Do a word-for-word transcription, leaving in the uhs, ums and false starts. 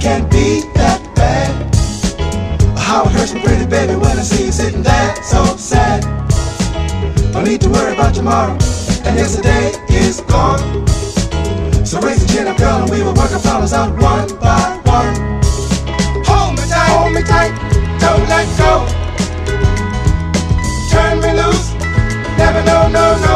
can't be that bad. How it hurts me, pretty baby, when I see you sitting there so sad. No need to worry about tomorrow, and yesterday is gone. So raise the chin up, girl, and we will work our problems out one by one. Hold me tight, hold me tight, don't let go. Turn me loose, never, no, no, no.